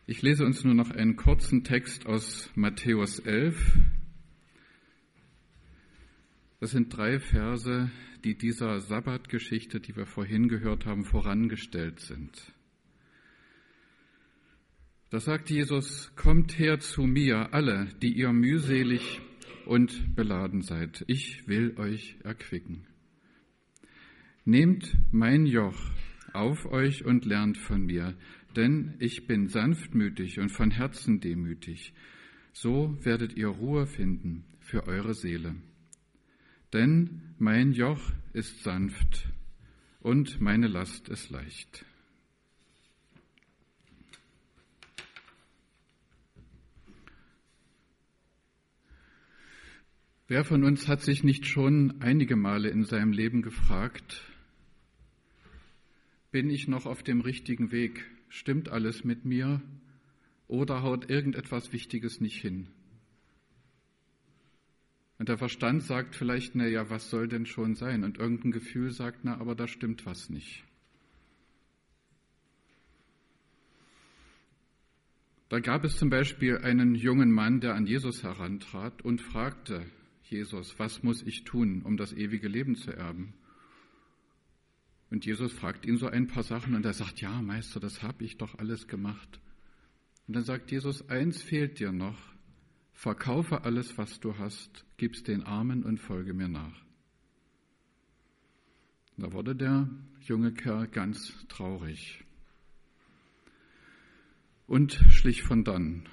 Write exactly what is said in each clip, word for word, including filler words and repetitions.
Ich lese uns nur noch einen kurzen Text aus Matthäus elf. Das sind drei Verse, die dieser Sabbatgeschichte, die wir vorhin gehört haben, vorangestellt sind. Da sagt Jesus: Kommt her zu mir, alle, die ihr mühselig und beladen seid. Ich will euch erquicken. Nehmt mein Joch auf euch und lernt von mir, denn ich bin sanftmütig und von Herzen demütig. So werdet ihr Ruhe finden für eure Seele. Denn mein Joch ist sanft und meine Last ist leicht. Wer von uns hat sich nicht schon einige Male in seinem Leben gefragt: Bin ich noch auf dem richtigen Weg? Stimmt alles mit mir? Oder haut irgendetwas Wichtiges nicht hin? Und der Verstand sagt vielleicht: Na ja, was soll denn schon sein? Und irgendein Gefühl sagt: Na, aber da stimmt was nicht. Da gab es zum Beispiel einen jungen Mann, der an Jesus herantrat und fragte Jesus: Was muss ich tun, um das ewige Leben zu erben? Und Jesus fragt ihn so ein paar Sachen und er sagt: Ja, Meister, das habe ich doch alles gemacht. Und dann sagt Jesus: Eins fehlt dir noch. Verkaufe alles, was du hast, gib's den Armen und folge mir nach. Da wurde der junge Kerl ganz traurig und schlich von dannen.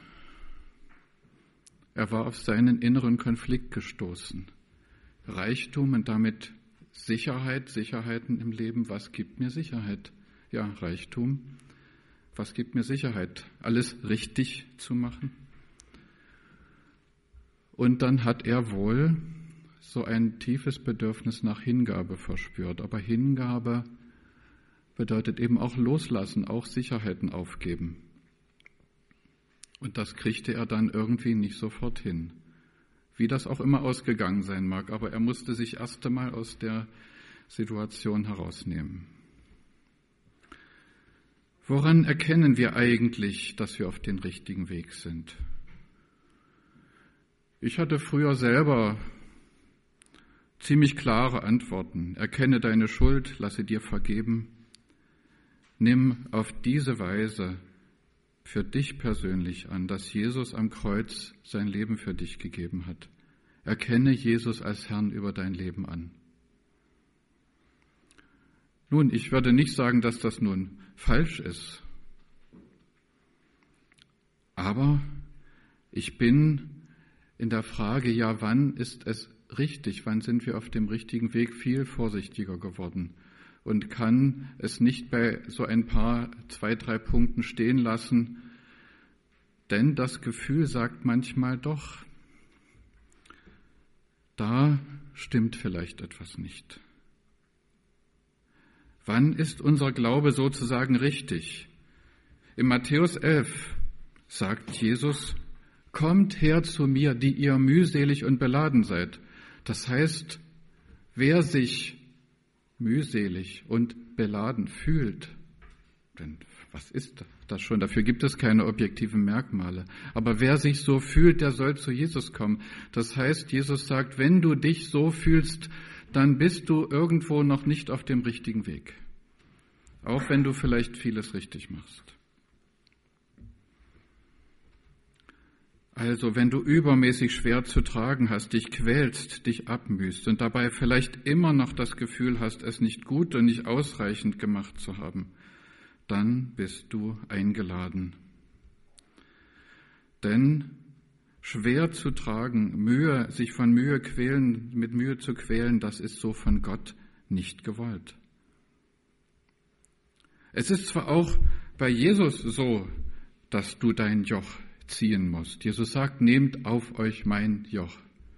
Er war auf seinen inneren Konflikt gestoßen. Reichtum und damit Sicherheit, Sicherheiten im Leben. Was gibt mir Sicherheit? Ja, Reichtum. Was gibt mir Sicherheit? Alles richtig zu machen. Und dann hat er wohl so ein tiefes Bedürfnis nach Hingabe verspürt. Aber Hingabe bedeutet eben auch loslassen, auch Sicherheiten aufgeben. Und das kriegte er dann irgendwie nicht sofort hin. Wie das auch immer ausgegangen sein mag, aber er musste sich erst einmal aus der Situation herausnehmen. Woran erkennen wir eigentlich, dass wir auf den richtigen Weg sind? Ich hatte früher selber ziemlich klare Antworten. Erkenne deine Schuld, lasse dir vergeben. Nimm auf diese Weise für dich persönlich an, dass Jesus am Kreuz sein Leben für dich gegeben hat. Erkenne Jesus als Herrn über dein Leben an. Nun, ich würde nicht sagen, dass das nun falsch ist. Aber ich bin in der Frage, ja, wann ist es richtig? Wann sind wir auf dem richtigen Weg? Viel vorsichtiger geworden und kann es nicht bei so ein paar, zwei, drei Punkten stehen lassen, denn das Gefühl sagt manchmal doch, da stimmt vielleicht etwas nicht. Wann ist unser Glaube sozusagen richtig? In Matthäus elf sagt Jesus: Kommt her zu mir, die ihr mühselig und beladen seid. Das heißt, wer sich mühselig und beladen fühlt, denn was ist das schon? Dafür gibt es keine objektiven Merkmale. Aber wer sich so fühlt, der soll zu Jesus kommen. Das heißt, Jesus sagt, wenn du dich so fühlst, dann bist du irgendwo noch nicht auf dem richtigen Weg. Auch wenn du vielleicht vieles richtig machst. Also, wenn du übermäßig schwer zu tragen hast, dich quälst, dich abmühst und dabei vielleicht immer noch das Gefühl hast, es nicht gut und nicht ausreichend gemacht zu haben, dann bist du eingeladen. Denn schwer zu tragen, Mühe, sich von Mühe quälen, mit Mühe zu quälen, das ist so von Gott nicht gewollt. Es ist zwar auch bei Jesus so, dass du dein Joch ziehen musst. Jesus sagt, nehmt auf euch mein Joch.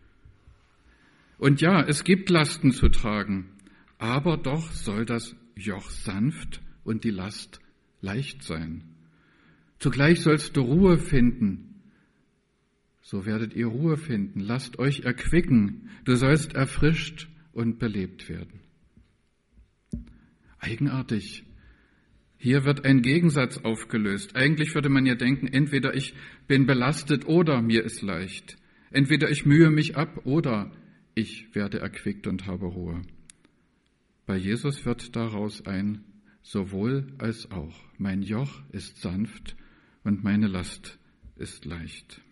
Und ja, es gibt Lasten zu tragen, aber doch soll das Joch sanft und die Last leicht sein. Zugleich sollst du Ruhe finden. So werdet ihr Ruhe finden. Lasst euch erquicken. Du sollst erfrischt und belebt werden. Eigenartig. Hier wird ein Gegensatz aufgelöst. Eigentlich würde man ja denken, entweder ich bin belastet oder mir ist leicht. Entweder ich mühe mich ab oder ich werde erquickt und habe Ruhe. Bei Jesus wird daraus ein sowohl als auch. Mein Joch ist sanft und meine Last ist leicht.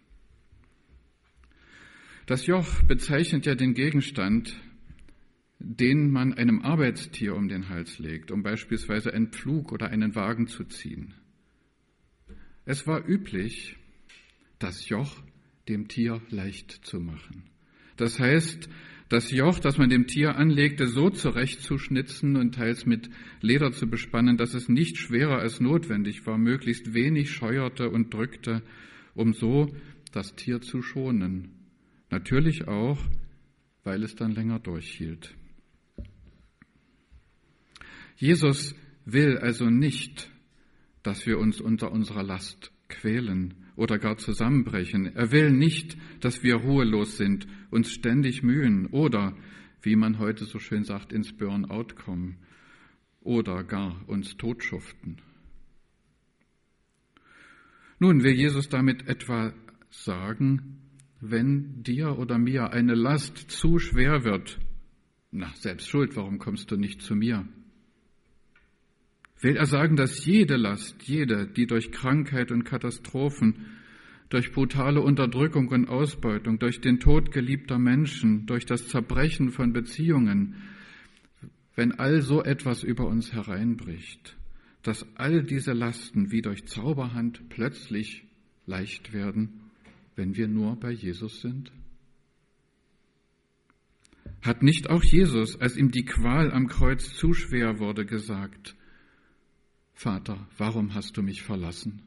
Das Joch bezeichnet ja den Gegenstand, den man einem Arbeitstier um den Hals legt, um beispielsweise einen Pflug oder einen Wagen zu ziehen. Es war üblich, das Joch dem Tier leicht zu machen. Das heißt, das Joch, das man dem Tier anlegte, so zurechtzuschnitzen und teils mit Leder zu bespannen, dass es nicht schwerer als notwendig war, möglichst wenig scheuerte und drückte, um so das Tier zu schonen. Natürlich auch, weil es dann länger durchhielt. Jesus will also nicht, dass wir uns unter unserer Last quälen oder gar zusammenbrechen. Er will nicht, dass wir ruhelos sind, uns ständig mühen oder, wie man heute so schön sagt, ins Burnout kommen oder gar uns totschuften. Nun, will Jesus damit etwa sagen, wenn dir oder mir eine Last zu schwer wird, na, selbst schuld, warum kommst du nicht zu mir? Will er sagen, dass jede Last, jede, die durch Krankheit und Katastrophen, durch brutale Unterdrückung und Ausbeutung, durch den Tod geliebter Menschen, durch das Zerbrechen von Beziehungen, wenn all so etwas über uns hereinbricht, dass all diese Lasten wie durch Zauberhand plötzlich leicht werden, wenn wir nur bei Jesus sind? Hat nicht auch Jesus, als ihm die Qual am Kreuz zu schwer wurde, gesagt: Vater, warum hast du mich verlassen?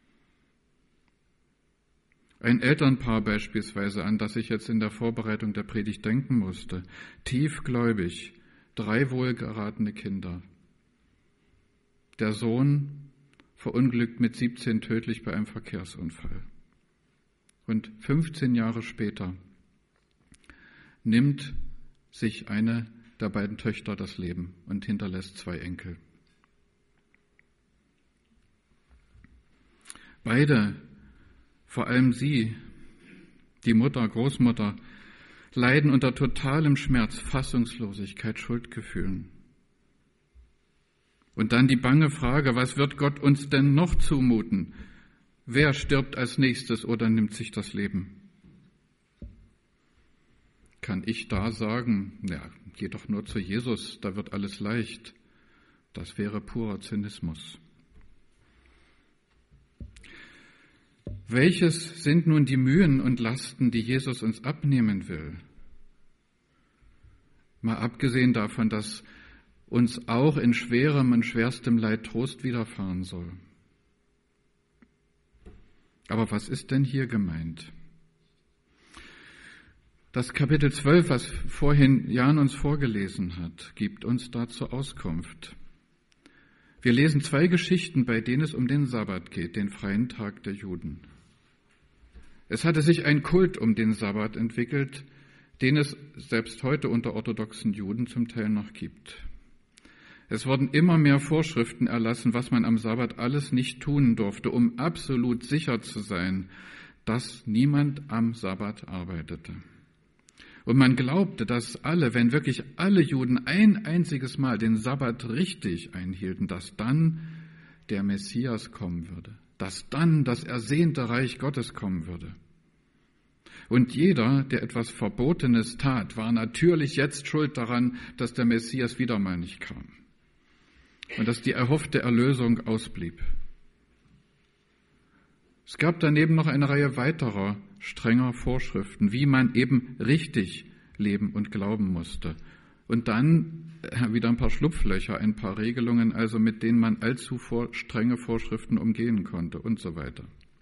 Ein Elternpaar beispielsweise, an das ich jetzt in der Vorbereitung der Predigt denken musste, tiefgläubig, drei wohlgeratene Kinder. Der Sohn verunglückt mit siebzehn tödlich bei einem Verkehrsunfall. Und fünfzehn Jahre später nimmt sich eine der beiden Töchter das Leben und hinterlässt zwei Enkel. Beide, vor allem sie, die Mutter, Großmutter, leiden unter totalem Schmerz, Fassungslosigkeit, Schuldgefühlen. Und dann die bange Frage, was wird Gott uns denn noch zumuten? Wer stirbt als nächstes oder nimmt sich das Leben? Kann ich da sagen, ja, geh doch nur zu Jesus, da wird alles leicht. Das wäre purer Zynismus. Welches sind nun die Mühen und Lasten, die Jesus uns abnehmen will? Mal abgesehen davon, dass uns auch in schwerem und schwerstem Leid Trost widerfahren soll. Aber was ist denn hier gemeint? Das Kapitel zwölf, was vorhin Jan uns vorgelesen hat, gibt uns dazu Auskunft. Wir lesen zwei Geschichten, bei denen es um den Sabbat geht, den freien Tag der Juden. Es hatte sich ein Kult um den Sabbat entwickelt, den es selbst heute unter orthodoxen Juden zum Teil noch gibt. Es wurden immer mehr Vorschriften erlassen, was man am Sabbat alles nicht tun durfte, um absolut sicher zu sein, dass niemand am Sabbat arbeitete. Und man glaubte, dass alle, wenn wirklich alle Juden ein einziges Mal den Sabbat richtig einhielten, dass dann der Messias kommen würde, dass dann das ersehnte Reich Gottes kommen würde. Und jeder, der etwas Verbotenes tat, war natürlich jetzt schuld daran, dass der Messias wieder mal nicht kam und dass die erhoffte Erlösung ausblieb. Es gab daneben noch eine Reihe weiterer strenger Vorschriften, wie man eben richtig leben und glauben musste. Und dann wieder ein paar Schlupflöcher, ein paar Regelungen, also mit denen man allzu vor, strenge Vorschriften umgehen konnte und so weiter.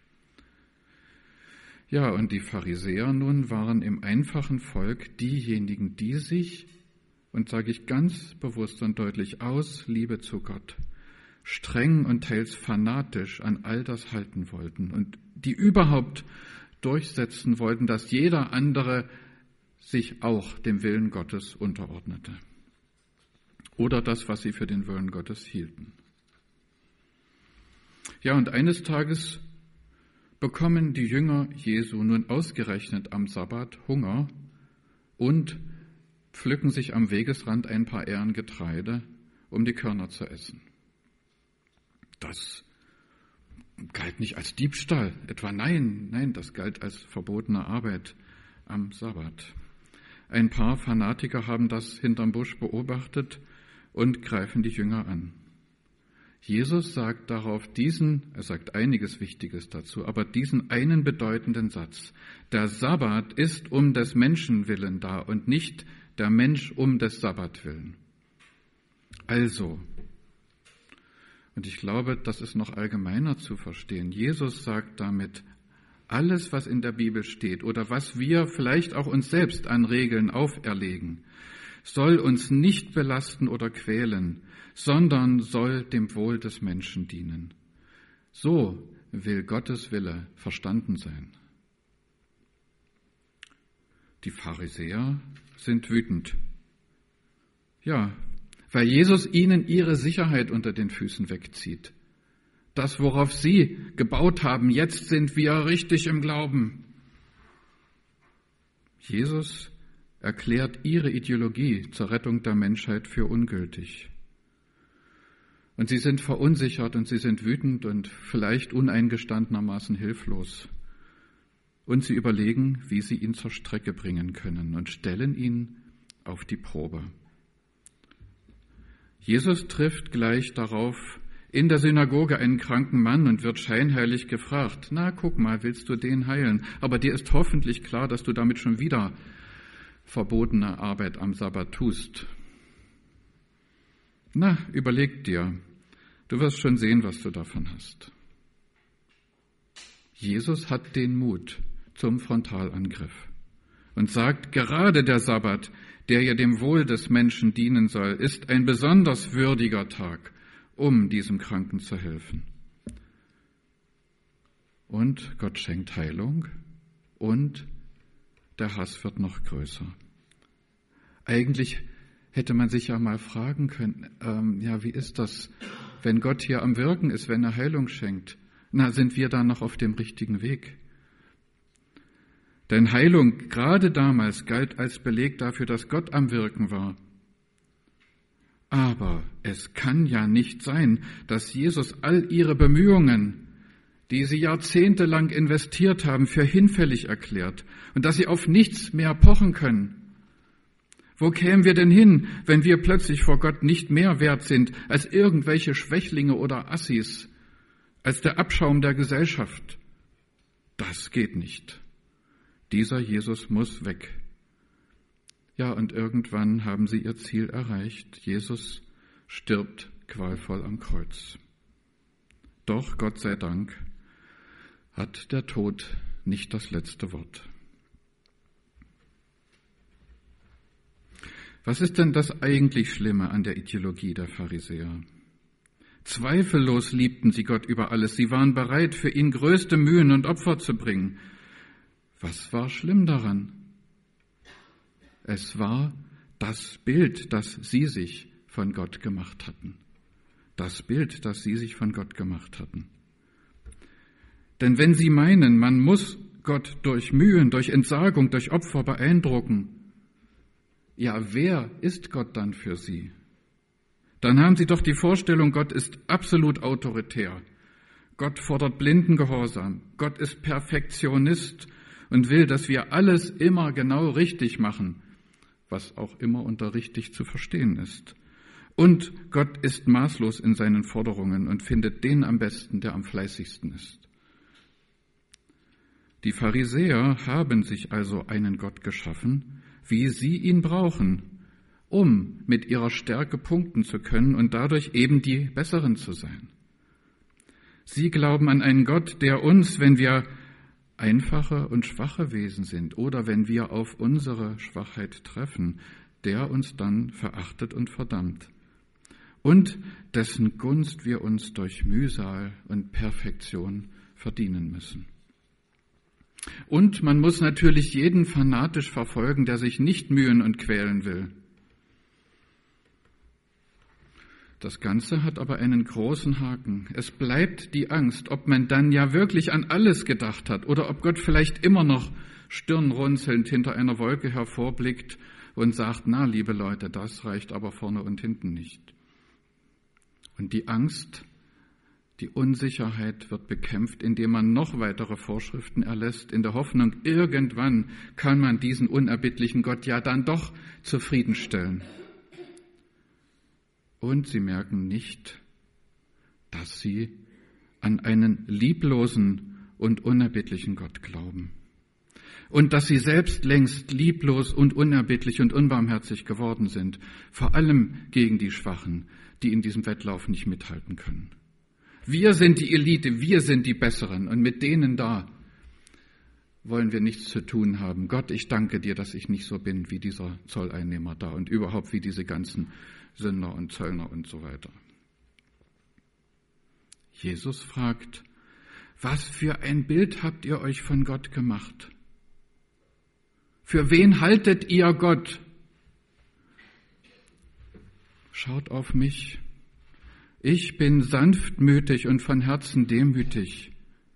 Ja, und die Pharisäer nun waren im einfachen Volk diejenigen, die sich, und sage ich ganz bewusst und deutlich, aus Liebe zu Gott, streng und teils fanatisch an all das halten wollten und die überhaupt durchsetzen wollten, dass jeder andere sich auch dem Willen Gottes unterordnete oder das, was sie für den Willen Gottes hielten. Ja, und eines Tages bekommen die Jünger Jesu nun ausgerechnet am Sabbat Hunger und pflücken sich am Wegesrand ein paar Ähren Getreide, um die Körner zu essen. Das galt nicht als Diebstahl, etwa nein, nein, das galt als verbotene Arbeit am Sabbat. Ein paar Fanatiker haben das hinterm Busch beobachtet und greifen die Jünger an. Jesus sagt darauf diesen, er sagt einiges Wichtiges dazu, aber diesen einen bedeutenden Satz: Der Sabbat ist um des Menschen willen da und nicht der Mensch um des Sabbat willen. Also, und ich glaube, das ist noch allgemeiner zu verstehen, Jesus sagt damit, alles, was in der Bibel steht oder was wir vielleicht auch uns selbst an Regeln auferlegen, soll uns nicht belasten oder quälen, sondern soll dem Wohl des Menschen dienen. So will Gottes Wille verstanden sein. Die Pharisäer sind wütend. Ja, weil Jesus ihnen ihre Sicherheit unter den Füßen wegzieht. Das, worauf sie gebaut haben, jetzt sind wir richtig im Glauben. Jesus erklärt ihre Ideologie zur Rettung der Menschheit für ungültig. Und sie sind verunsichert und sie sind wütend und vielleicht uneingestandenermaßen hilflos. Und sie überlegen, wie sie ihn zur Strecke bringen können und stellen ihn auf die Probe. Jesus trifft gleich darauf in der Synagoge einen kranken Mann und wird scheinheilig gefragt, na, guck mal, willst du den heilen? Aber dir ist hoffentlich klar, dass du damit schon wieder verbotene Arbeit am Sabbat tust. Na, überleg dir, du wirst schon sehen, was du davon hast. Jesus hat den Mut zum Frontalangriff und sagt, gerade der Sabbat, der ja dem Wohl des Menschen dienen soll, ist ein besonders würdiger Tag, um diesem Kranken zu helfen. Und Gott schenkt Heilung und der Hass wird noch größer. Eigentlich hätte man sich ja mal fragen können, ähm, ja, wie ist das, wenn Gott hier am Wirken ist, wenn er Heilung schenkt? Na, sind wir da noch auf dem richtigen Weg? Denn Heilung gerade damals galt als Beleg dafür, dass Gott am Wirken war. Aber es kann ja nicht sein, dass Jesus all ihre Bemühungen, die sie jahrzehntelang investiert haben, für hinfällig erklärt und dass sie auf nichts mehr pochen können. Wo kämen wir denn hin, wenn wir plötzlich vor Gott nicht mehr wert sind als irgendwelche Schwächlinge oder Assis, als der Abschaum der Gesellschaft? Das geht nicht. Dieser Jesus muss weg. Ja, und irgendwann haben sie ihr Ziel erreicht. Jesus stirbt qualvoll am Kreuz. Doch, Gott sei Dank, hat der Tod nicht das letzte Wort. Was ist denn das eigentlich Schlimme an der Ideologie der Pharisäer? Zweifellos liebten sie Gott über alles. Sie waren bereit, für ihn größte Mühen und Opfer zu bringen. Was war schlimm daran? Es war das Bild, das sie sich von Gott gemacht hatten. Das Bild, das sie sich von Gott gemacht hatten. Denn wenn sie meinen, man muss Gott durch Mühen, durch Entsagung, durch Opfer beeindrucken, ja, wer ist Gott dann für sie? Dann haben sie doch die Vorstellung, Gott ist absolut autoritär. Gott fordert blinden Gehorsam. Gott ist Perfektionist und will, dass wir alles immer genau richtig machen, was auch immer unter richtig zu verstehen ist. Und Gott ist maßlos in seinen Forderungen und findet den am besten, der am fleißigsten ist. Die Pharisäer haben sich also einen Gott geschaffen, wie sie ihn brauchen, um mit ihrer Stärke punkten zu können und dadurch eben die Besseren zu sein. Sie glauben an einen Gott, der uns, wenn wir einfache und schwache Wesen sind oder wenn wir auf unsere Schwachheit treffen, der uns dann verachtet und verdammt und dessen Gunst wir uns durch Mühsal und Perfektion verdienen müssen. Und man muss natürlich jeden fanatisch verfolgen, der sich nicht mühen und quälen will. Das Ganze hat aber einen großen Haken. Es bleibt die Angst, ob man dann ja wirklich an alles gedacht hat oder ob Gott vielleicht immer noch stirnrunzelnd hinter einer Wolke hervorblickt und sagt, na, liebe Leute, das reicht aber vorne und hinten nicht. Und die Angst, die Unsicherheit wird bekämpft, indem man noch weitere Vorschriften erlässt, in der Hoffnung, irgendwann kann man diesen unerbittlichen Gott ja dann doch zufriedenstellen. Und sie merken nicht, dass sie an einen lieblosen und unerbittlichen Gott glauben. Und dass sie selbst längst lieblos und unerbittlich und unbarmherzig geworden sind, vor allem gegen die Schwachen, die in diesem Wettlauf nicht mithalten können. Wir sind die Elite, wir sind die Besseren und mit denen da wollen wir nichts zu tun haben. Gott, ich danke dir, dass ich nicht so bin wie dieser Zolleinnehmer da und überhaupt wie diese ganzen Sünder und Zöllner und so weiter. Jesus fragt, was für ein Bild habt ihr euch von Gott gemacht? Für wen haltet ihr Gott? Schaut auf mich. Ich bin sanftmütig und von Herzen demütig.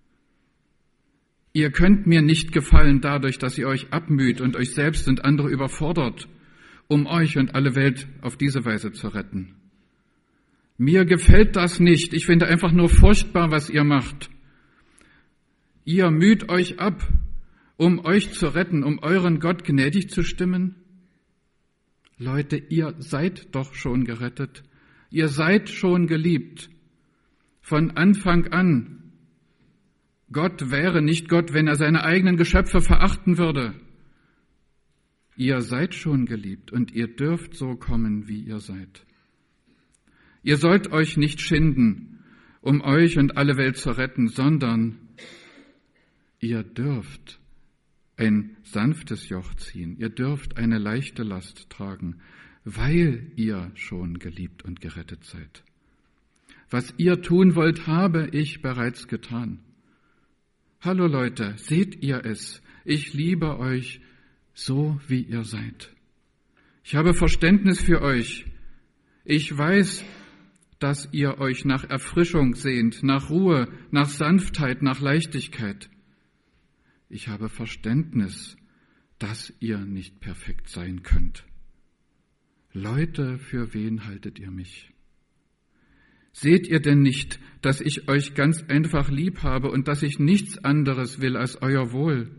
Ihr könnt mir nicht gefallen dadurch, dass ihr euch abmüht und euch selbst und andere überfordert, um euch und alle Welt auf diese Weise zu retten. Mir gefällt das nicht. Ich finde einfach nur furchtbar, was ihr macht. Ihr müht euch ab, um euch zu retten, um euren Gott gnädig zu stimmen. Leute, ihr seid doch schon gerettet. Ihr seid schon geliebt. Von Anfang an. Gott wäre nicht Gott, wenn er seine eigenen Geschöpfe verachten würde. Ihr seid schon geliebt und ihr dürft so kommen, wie ihr seid. Ihr sollt euch nicht schinden, um euch und alle Welt zu retten, sondern ihr dürft ein sanftes Joch ziehen. Ihr dürft eine leichte Last tragen, weil ihr schon geliebt und gerettet seid. Was ihr tun wollt, habe ich bereits getan. Hallo Leute, seht ihr es? Ich liebe euch so, wie ihr seid. Ich habe Verständnis für euch. Ich weiß, dass ihr euch nach Erfrischung sehnt, nach Ruhe, nach Sanftheit, nach Leichtigkeit. Ich habe Verständnis, dass ihr nicht perfekt sein könnt. Leute, für wen haltet ihr mich? Seht ihr denn nicht, dass ich euch ganz einfach lieb habe und dass ich nichts anderes will als euer Wohl?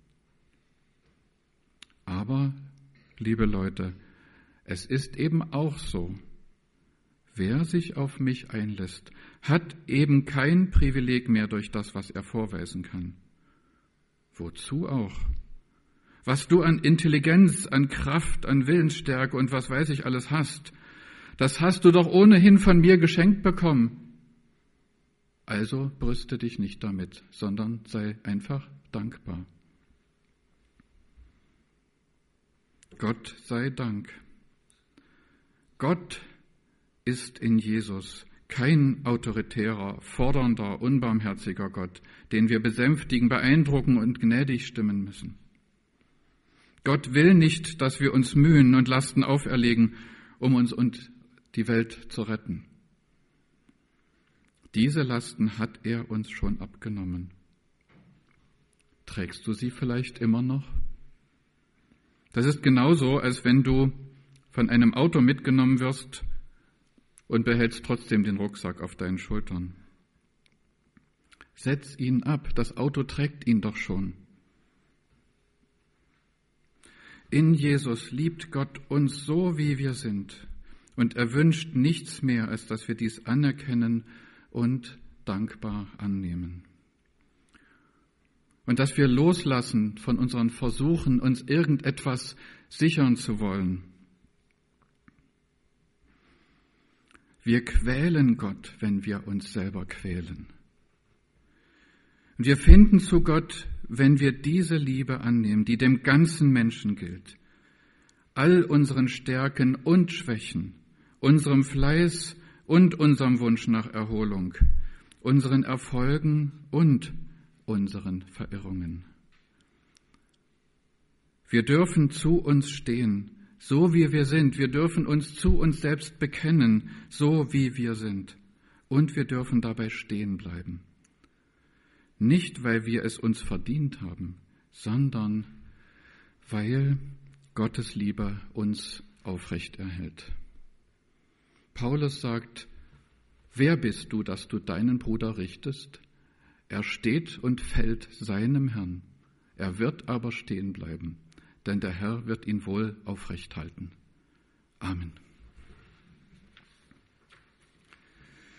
Aber, liebe Leute, es ist eben auch so, wer sich auf mich einlässt, hat eben kein Privileg mehr durch das, was er vorweisen kann. Wozu auch? Was du an Intelligenz, an Kraft, an Willensstärke und was weiß ich alles hast, das hast du doch ohnehin von mir geschenkt bekommen. Also brüste dich nicht damit, sondern sei einfach dankbar. Gott sei Dank. Gott ist in Jesus kein autoritärer, fordernder, unbarmherziger Gott, den wir besänftigen, beeindrucken und gnädig stimmen müssen. Gott will nicht, dass wir uns mühen und Lasten auferlegen, um uns und die Welt zu retten. Diese Lasten hat er uns schon abgenommen. Trägst du sie vielleicht immer noch? Das ist genauso, als wenn du von einem Auto mitgenommen wirst und behältst trotzdem den Rucksack auf deinen Schultern. Setz ihn ab, das Auto trägt ihn doch schon. In Jesus liebt Gott uns so, wie wir sind, und er wünscht nichts mehr, als dass wir dies anerkennen und dankbar annehmen. Und dass wir loslassen von unseren Versuchen, uns irgendetwas sichern zu wollen. Wir quälen Gott, wenn wir uns selber quälen. Und wir finden zu Gott, wenn wir diese Liebe annehmen, die dem ganzen Menschen gilt, all unseren Stärken und Schwächen, unserem Fleiß und unserem Wunsch nach Erholung, unseren Erfolgen und unseren Verirrungen. Wir dürfen zu uns stehen, so wie wir sind. Wir dürfen uns zu uns selbst bekennen, so wie wir sind. Und wir dürfen dabei stehen bleiben. Nicht, weil wir es uns verdient haben, sondern weil Gottes Liebe uns aufrecht erhält. Paulus sagt, wer bist du, dass du deinen Bruder richtest? Er steht und fällt seinem Herrn. Er wird aber stehen bleiben, denn der Herr wird ihn wohl aufrecht halten. Amen.